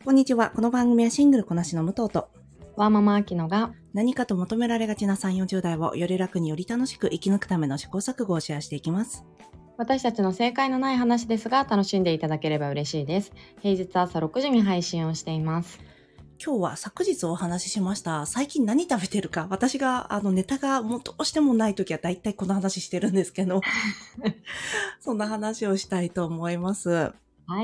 こんにちは。この番組はシングルこなしの武藤とワーママアキノが何かと求められがちな3、40代をより楽により楽しく生き抜くための試行錯誤をシェアしていきます。 私たちの正解のない話ですが楽しんでいただければ嬉しいです。平日朝6時に配信をしています。 今日は昨日お話ししました最近何食べてるか、私がネタがもうどうしてもない時はだいたいこの話してるんですけどそんな話をしたいと思います。 はい。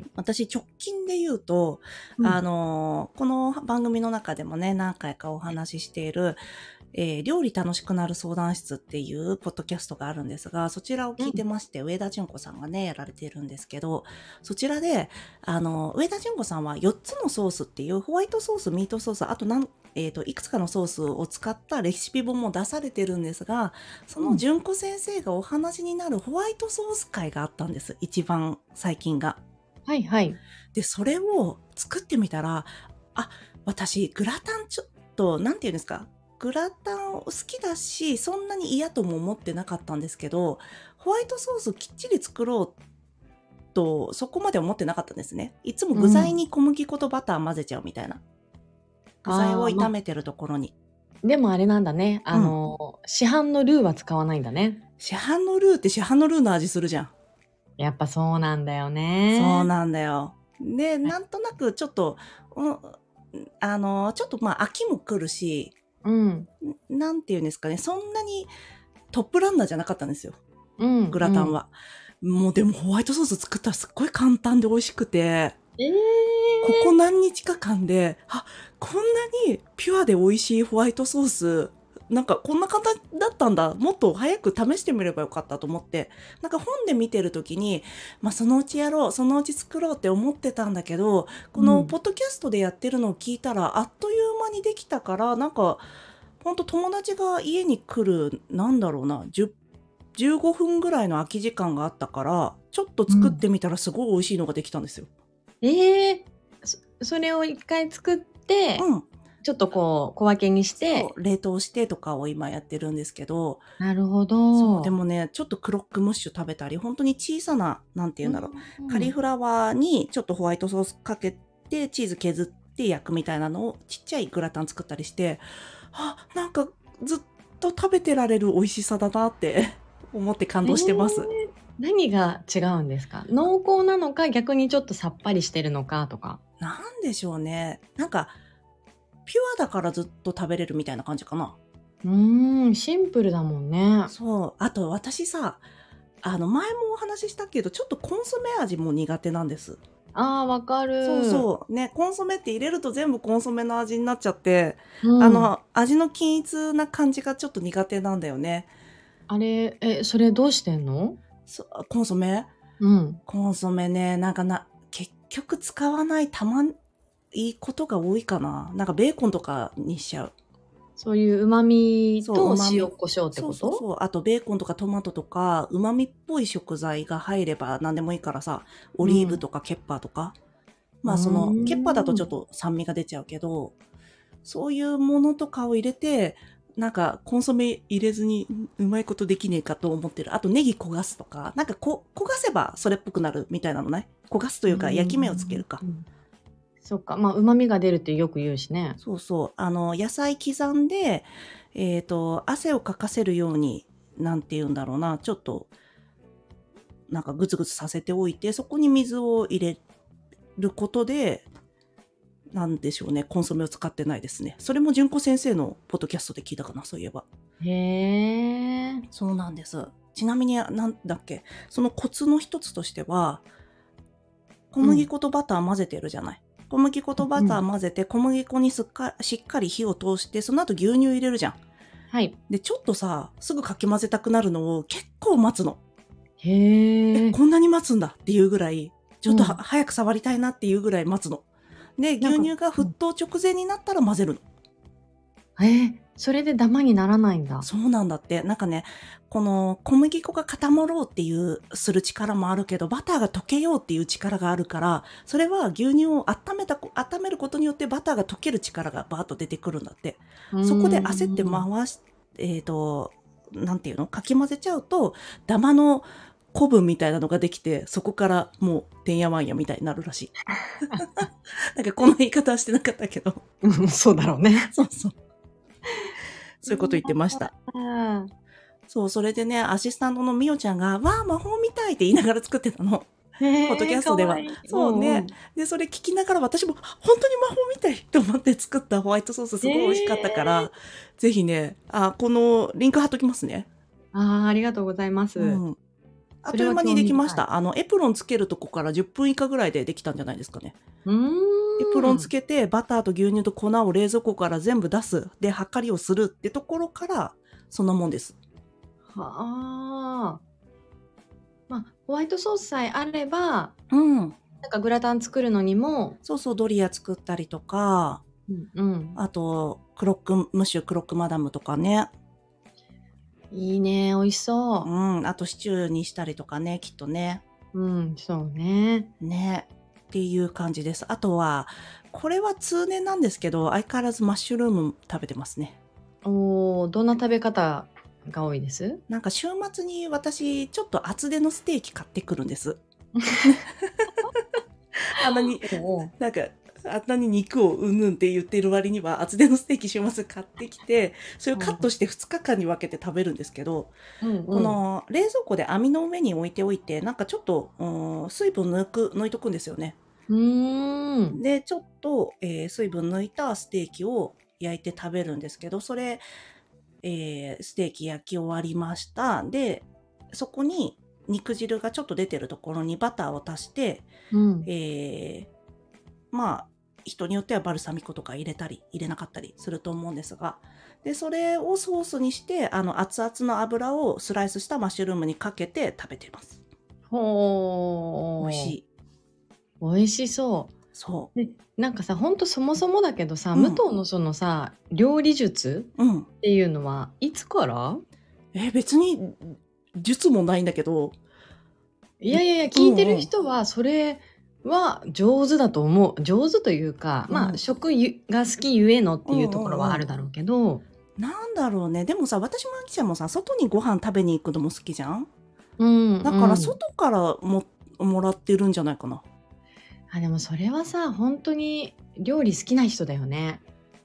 私直近で言うと、この番組の中でもね何回かお話ししている、料理楽しくなる相談室っていうポッドキャストがあるんですが、そちらを聞いてまして、上田純子さんがねやられているんですけど、そちらで上田純子さんは4つのソースっていうホワイトソース、ミートソース、あといくつかのソースを使ったレシピ本も出されてるんですが、その純子先生がお話になるホワイトソース会があったんです、一番最近が。 はいはい。 でそれを作ってみたら、私グラタンちょっとなんていうんですか、グラタン好きだしそんなに嫌とも思ってなかったんですけど、ホワイトソースきっちり作ろうとそこまで思ってなかったんですね。いつも具材に小麦粉とバター混ぜちゃうみたいな、具材を炒めてるところに。 でもあれなんだね。市販のルーは使わないんだね。 市販のルーって市販のルーの味するじゃん。 やっぱそうなんだよね。 そうなんだよ。で、なんとなくちょっと、ちょっと飽きも来るし、なんていうんですかね、そんなにトップランナーじゃなかったんですよ、グラタンは。もうでもホワイトソース作ったらすっごい簡単で美味しくて、ここ何日か間で、こんなにピュアで美味しいホワイトソース、なんかこんな簡単だったんだ、もっと早く試してみればよかったと思って、なんか本で見てる時に、そのうちやろう、そのうち作ろうって思ってたんだけど、このポッドキャストでやってるのを聞いたらあっという間にできたから、なんかほんと友達が家に来る、なんだろうな、15分ぐらいの空き時間があったから、ちょっと作ってみたらすごい美味しいのができたんですよ。 それを一回作って、ちょっとこう小分けにして冷凍してとかを今やってるんですけど。 なるほど。 そうでもね、ちょっとクロックムッシュ食べたり、本当に小さな、なんていうんだろう、カリフラワーにちょっとホワイトソースかけてチーズ削って焼くみたいなのをちっちゃいグラタン作ったりして、なんかずっと食べてられる美味しさだなって思って感動してます。 何が違うんですか？濃厚なのか逆にちょっとさっぱりしてるのかとか。 なんでしょうね。なんかピュアだからずっと食べれるみたいな感じかな。 シンプルだもんね。 そう。あと私さ、前もお話ししたけど、ちょっとコンソメ味も苦手なんです。 わかる。 そうそうね、コンソメって入れると全部コンソメの味になっちゃって、味の均一な感じがちょっと苦手なんだよね。 あれ、それどうしてんの？ コンソメ？コンソメね、結局使わないいいことが多いかな。なんかベーコンとかにしちゃう。 そういう旨味と塩コショウってこと？ そう。あとベーコンとかトマトとか旨味っぽい食材が入れば何でもいいからさ、オリーブとかケッパーとか、そのケッパーだとちょっと酸味が出ちゃうけど、そういうものとかを入れて、なんかコンソメ入れずにうまいことできねえかと思ってる。あとネギ焦がすとか、なんか焦がせばそれっぽくなるみたいなのね。焦がすというか焼き目をつけるか。 そっか、旨味が出るってよく言うしね。 そうそう。野菜刻んで、汗をかかせるように、なんて言うんだろうな、ちょっと、なんかグツグツさせておいて、そこに水を入れることで、なんでしょうね、コンソメを使ってないですね。それも純子先生のポッドキャストで聞いたかな、そういえば。 へー。 そうなんです。ちなみに、なんだっけ、そのコツの一つとしては、小麦粉とバター混ぜてるじゃない。小麦粉とバター混ぜて、小麦粉にしっかり火を通して、その後牛乳入れるじゃん。 はい。 で、ちょっとさ、すぐかき混ぜたくなるのを結構待つの。 へー。 こんなに待つんだっていうぐらい、ちょっと早く触りたいなっていうぐらい待つの。で、牛乳が沸騰直前になったら混ぜるの。 それでダマにならないんだ。 そうなんだって。なんかね、この小麦粉が固まろうっていうする力もあるけど、バターが溶けようっていう力があるから、それは牛乳を温めることによってバターが溶ける力がバーッと出てくるんだって。そこで焦ってなんていうの、かき混ぜちゃうと、ダマの古文みたいなのができて、そこからもうてんやわんやみたいになるらしい。なんかこの言い方はしてなかったけど。 そうだろうね。 そうそう。そういうこと言ってました。そう、それでね、アシスタントのみおちゃんが、わあ、魔法みたいって言いながら作ってたの。ポッドキャストでは。そうね。で、それ聞きながら私も、本当に魔法みたいと思って作ったホワイトソースすごい美味しかったから、ぜひね、このリンク貼っときますね。 ありがとうございます。 あっという間にできました。エプロンつけるとこから10分以下ぐらいでできたんじゃないですかね。エプロンつけて、バターと牛乳と粉を冷蔵庫から全部出す。で、量りをするってところから、そんなもんです。 はあ。まあ、ホワイトソースさえあれば、 なんかグラタン作るのにも。 そうそう、ドリア作ったりとか、あと、ムッシュクロックマダムとかね。 いいね、美味しそう。 あとシチューにしたりとかね、きっとね。 そうね。 ね。っていう感じです。あとは、これは通年なんですけど、相変わらずマッシュルーム食べてますね。 どんな食べ方が多いです？ なんか週末に私、ちょっと厚手のステーキ買ってくるんです。なんか、あんなに肉をうんぬんって言ってる割には厚手のステーキ週末買ってきて、それをカットして2日間に分けて食べるんですけど、この冷蔵庫で網の上に置いておいて、なんかちょっと水分抜いとくんですよね。で、ちょっと、水分抜いたステーキを焼いて食べるんですけど、それ、ステーキ焼き終わりました。で、そこに肉汁がちょっと出てるところにバターを足して、まあ、人によってはバルサミコとか入れたり、入れなかったりすると思うんですが、で、それをソースにして、熱々の油をスライスしたマッシュルームにかけて食べています。美味しい。 美味しそう。 そう。 なんかさ、ほんとそもそもだけどさ、武藤のそのさ、料理術っていうのはいつから？ 別に術もないんだけど。 いやいやいや、聞いてる人はそれは上手だと思う。上手というか、まあ食が好きゆえのっていうところはあるだろうけど。 なんだろうね。でもさ、私もあきちゃんもさ、外にご飯食べに行くのも好きじゃん？だから外からもらってるんじゃないかな。 でもそれはさ、本当に料理好きな人だよね。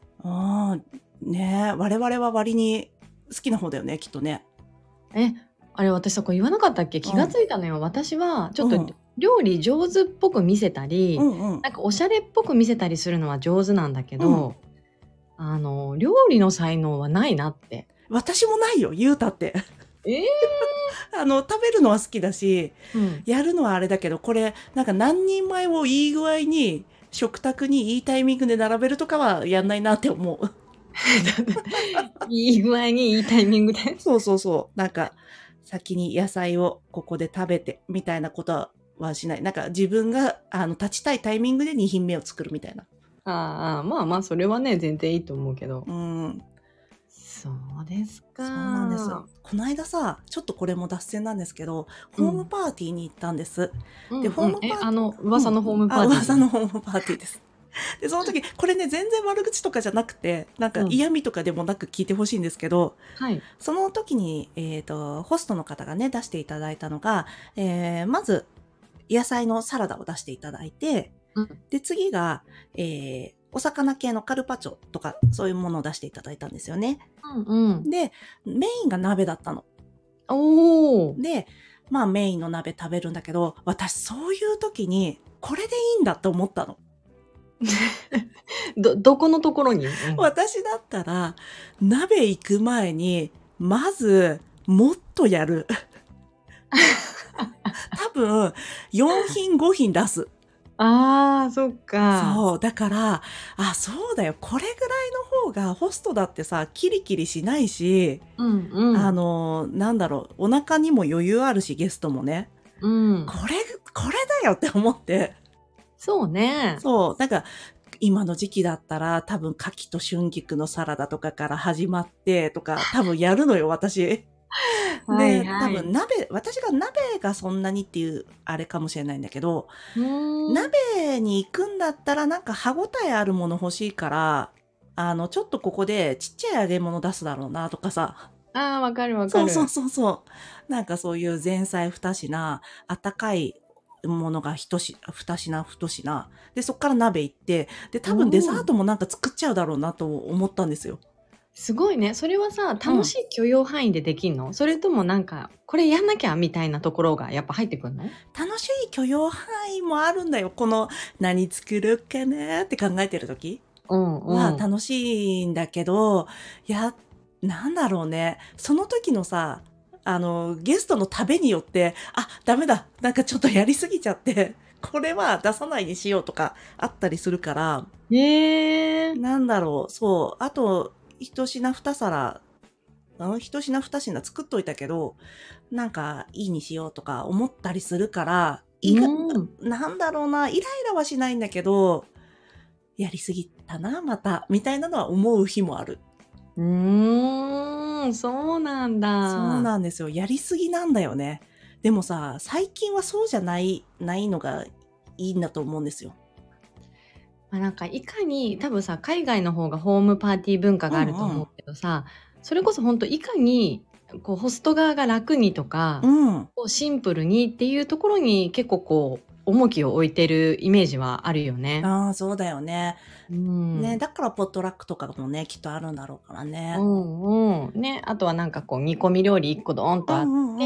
ねえ、我々は割に好きな方だよね、きっとね。 あれ私そこ言わなかったっけ？気がついたのよ。私はちょっと料理上手っぽく見せたり、なんかおしゃれっぽく見せたりするのは上手なんだけど、料理の才能はないなって。 私もないよ、言うたって。食べるのは好きだし、やるのはあれだけど、これ、なんか何人前をいい具合に、食卓にいいタイミングで並べるとかはやんないなって思う。 いい具合にいいタイミングで。 そうそうそう。なんか、先に野菜をここで食べて、みたいなことはしない。なんか自分が、立ちたいタイミングで2品目を作るみたいな。 まあまあ、それはね、全然いいと思うけど。そうですか。 そうなんです。この間さ、ちょっとこれも脱線なんですけど、ホームパーティーに行ったんです。で、ホームパーティー。 噂のホームパーティー。 噂のホームパーティーです。で、その時、これね、全然悪口とかじゃなくて、なんか嫌味とかでもなく聞いてほしいんですけど、その時に、ホストの方がね、出していただいたのが、まず、野菜のサラダを出していただいて、で、次が、お魚系のカルパチョとか、そういうものを出していただいたんですよね。で、メインが鍋だったの。で、まあメインの鍋食べるんだけど、私そういう時に、これでいいんだって思ったの。 どこのところに？ 私だったら、鍋行く前に、まず、もっとやる。多分、4品5品出す。 そっか。 そう。だから、そうだよ。これぐらいの方が、ホストだってさ、キリキリしないし、なんだろう、お腹にも余裕あるし、ゲストもね。これだよって思って。 そうね。 そう。なんか、今の時期だったら、多分、牡蠣と春菊のサラダとかから始まって、とか、多分やるのよ、私。で、多分私が鍋がそんなにっていうあれかもしれないんだけど、鍋に行くんだったらなんか歯ごたえあるもの欲しいから、ちょっとここでちっちゃい揚げ物出すだろうなとかさ。 ああ、わかるわかそうそうる。 そうそう。なんかそういう前菜二品、あったかいものが二品、二品。で、そっから鍋行って、で、多分デザートもなんか作っちゃうだろうなと思ったんですよ。 すごいね。それはさ、楽しい許容範囲でできんの？それともなんか、これやんなきゃみたいなところがやっぱ入ってくんの？ 楽しい許容範囲もあるんだよ。この、何作るかなって考えてる時は楽しいんだけど、なんだろうね。その時のさ、ゲストの食べによって、あ、ダメだ。なんかちょっとやりすぎちゃって、これは出さないにしようとかあったりするから、なんだろう、そう。あと、一品二皿、一品二品作っといたけど、なんかいいにしようとか思ったりするから、なんだろうな、イライラはしないんだけど、やりすぎたな、また、みたいなのは思う日もある。 そうなんだ。 そうなんですよ。やりすぎなんだよね。でもさ、最近はそうじゃないのがいいんだと思うんですよ。 なんかいかに多分さ、海外の方がホームパーティー文化があると思うけどさ、それこそ本当いかにこうホスト側が楽にとか、こうシンプルにっていうところに結構こう重きを置いてるイメージはあるよね。 ああ、そうだよね。ね、だからポットラックとかもね、きっとあるんだろうからね。 ね、あとはなんかこう煮込み料理1個ドーンとあって、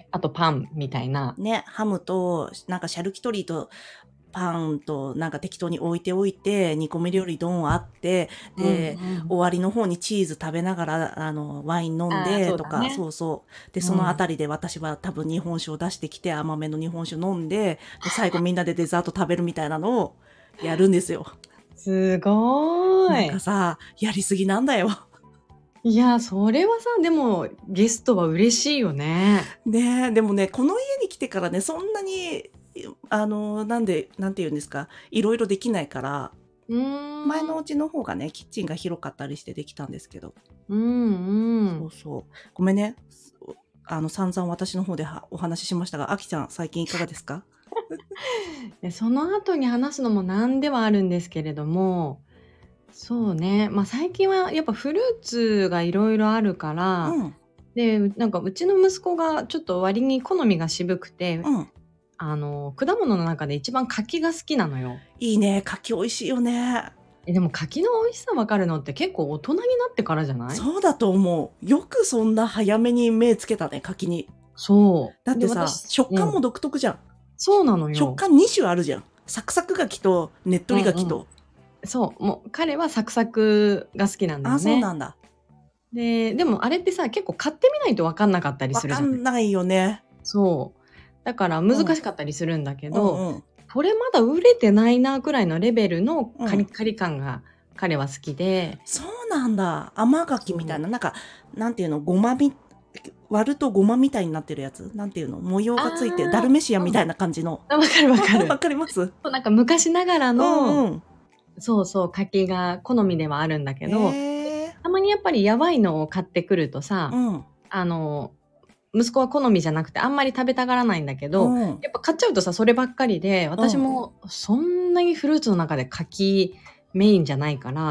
あとパンみたいな。 ね、ハムと、なんかシャルキュトリーとパンとなんか適当に置いておいて、煮込み料理ドンあって、で、終わりの方にチーズ食べながら、ワイン飲んでとか、そうそう。で、そのあたりで私は多分日本酒を出してきて、甘めの日本酒飲んで、で最後みんなでデザート食べるみたいなのをやるんですよ。 すごーい。 なんかさ、やりすぎなんだよ。 いや、それはさ、でも、ゲストは嬉しいよね。 ねえ、でもね、この家に来てからね、そんなに、なんて言うんですか、いろいろできないから、前のうちの方がね、キッチンが広かったりしてできたんですけど。そうそう。ごめんね。散々私の方でお話ししましたが、あきちゃん、最近いかがですか？ その後に話すのもなんではあるんですけれども、そうね。最近はやっぱフルーツがいろいろあるから、で、なんかうちの息子がちょっと割に好みが渋くて、果物の中で一番柿が好きなのよ。 いいね。柿美味しいよね。 でも柿の美味しさわかるのって結構大人になってからじゃない？ そうだと思う。よくそんな早めに目つけたね、柿に。 そう。 だってさ、食感も独特じゃん。 そうなのよ。 食感2種あるじゃん。サクサク柿とねっとり柿と。 そう。もう彼はサクサクが好きなんだよね。 そうなんだ。 でもあれってさ、結構買ってみないと分かんなかったりするじゃん。 分かんないよね。 そう。だから難しかったりするんだけど、これまだ売れてないなくらいのレベルのカリカリ感が彼は好きで。 そうなんだ。甘柿みたいな、なんか、なんていうの、割るとごまみたいになってるやつなんていうの、模様がついて、ダルメシアンみたいな感じの。 わかるわかる。 わかります？ なんか昔ながらの、そうそう、柿が好みではあるんだけど、たまにやっぱりやばいのを買ってくるとさ、息子は好みじゃなくてあんまり食べたがらないんだけど、やっぱ買っちゃうとさ、そればっかりで、私もそんなにフルーツの中で柿メインじゃないから、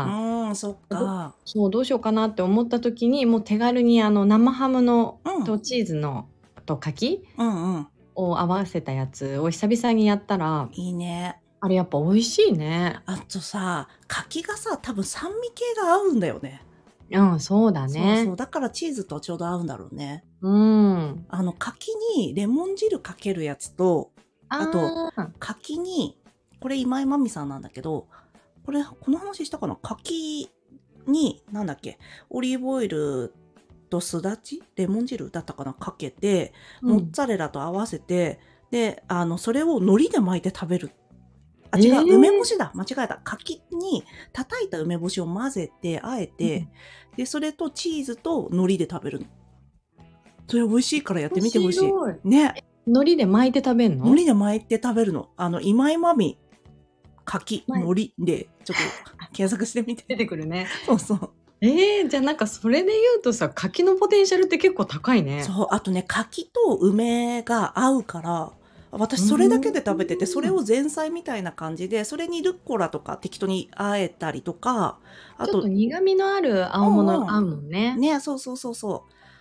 そっか。 そう、どうしようかなって思った時に、もう手軽に生ハムの、とチーズのと柿、を合わせたやつを久々にやったら、 いいね。 あれやっぱ美味しいね。 あとさ、柿がさ、多分酸味系が合うんだよね。 そうだね。 そうそう。だからチーズとちょうど合うんだろうね。柿にレモン汁かけるやつと、あと、柿に、これ今井真美さんなんだけど、この話したかな？柿に、なんだっけ、オリーブオイルとすだちレモン汁だったかなかけて、モッツァレラと合わせて、で、それを海苔で巻いて食べる。違う、梅干しだ。間違えた。柿に叩いた梅干しを混ぜて、あえて、で、それとチーズと海苔で食べるの。それ美味しいからやってみてほしい。ね。 海苔で巻いて食べるの？ 海苔で巻いて食べるの。今井真美、柿、海苔で、ちょっと検索してみて。 出てくるね。 そうそう。 じゃあなんかそれで言うとさ、柿のポテンシャルって結構高いね。 そう。あとね、柿と梅が合うから、私それだけで食べてて、それを前菜みたいな感じで、それにルッコラとか適当に和えたりとか、 あとちょっと苦味のある青物合うもんね。 ね、そうそうそうそう。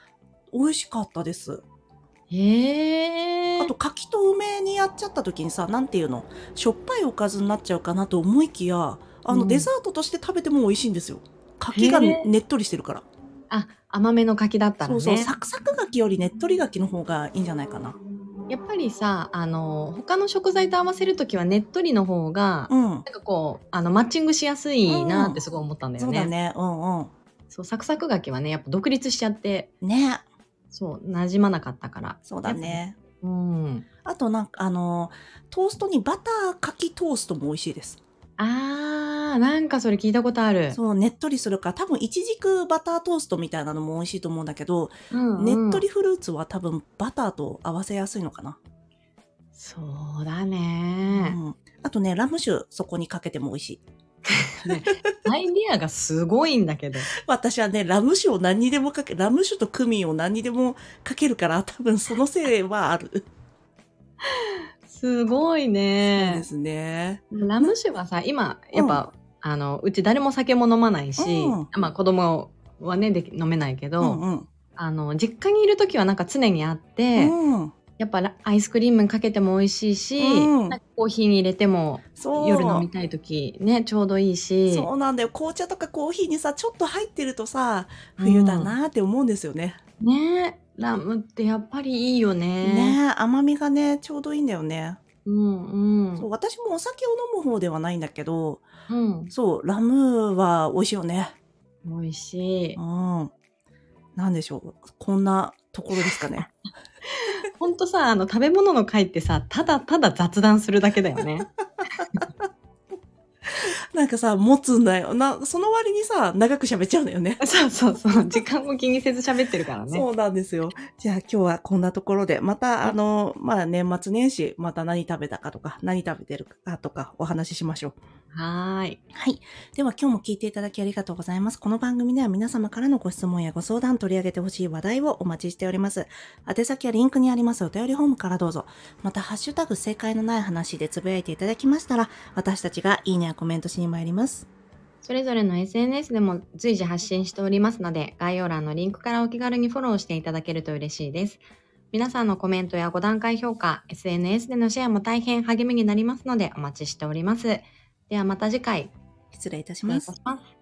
美味しかったです。 へえ。 あと、柿と梅にやっちゃった時にさ、なんていうの、しょっぱいおかずになっちゃうかなと思いきや、デザートとして食べても美味しいんですよ。柿がねっとりしてるから。 あ、甘めの柿だったらね。 そうそう、サクサク柿よりねっとり柿の方がいいんじゃないかな。 やっぱりさ、他の食材と合わせるときはねっとりの方が、なんかこう、マッチングしやすいなってすごい思ったんだよね。 そうだね。 そう、サクサク柿はね、やっぱ独立しちゃって。 ね。 そう、馴染まなかったから。 そうだね。あとなんかトーストにバター柿トーストも美味しいです。 なんかそれ聞いたことある。 そう、ねっとりするから、多分いちじくバタートーストみたいなのも美味しいと思うんだけど、ねっとりフルーツは多分バターと合わせやすいのかな。 そうだね。 あとね、ラム酒そこにかけても美味しい。 アイディアがすごいんだけど。 私はね、ラム酒を何にでもラム酒とクミンを何にでもかけるから、多分そのせいはある。 すごいね。 そうですね。 ラム酒はさ、今、やっぱ、うち誰も酒も飲まないし、まあ子供はね、飲めないけど、実家にいるときはなんか常にあって、やっぱアイスクリームかけても美味しいし、なんかコーヒーに入れても夜飲みたいときね、ちょうどいいし。 そうなんだよ。紅茶とかコーヒーにさ、ちょっと入ってるとさ、冬だなって思うんですよね。 ね、ラムってやっぱりいいよね。 ね、甘みがね、ちょうどいいんだよね。そう私もお酒を飲む方ではないんだけど、そう、ラムは美味しいよね。 美味しい。 なんでしょう。こんなところですかね。 ほんとさ、食べ物の回ってさ、ただただ雑談するだけだよね。 なんかさ、持つんだよ。その割にさ、長く喋っちゃうんだよね。 そうそうそう。時間も気にせず喋ってるからね。 そうなんですよ。じゃあ今日はこんなところで、またまあ年末年始、また何食べたかとか、何食べてるかとかお話ししましょう。 はい。 では今日も聞いていただきありがとうございます。この番組では皆様からのご質問やご相談、取り上げてほしい話題をお待ちしております。宛先はリンクにありますお便りフォームからどうぞ。また、ハッシュタグ正解のない話でつぶやいていただきましたら、私たちがいいねやコメントしに参ります。 それぞれの SNS でも随時発信しておりますので、概要欄のリンクからお気軽にフォローしていただけると嬉しいです。皆さんのコメントや5段階評価、SNS でのシェアも大変励みになりますのでお待ちしております。ではまた次回。 失礼いたします。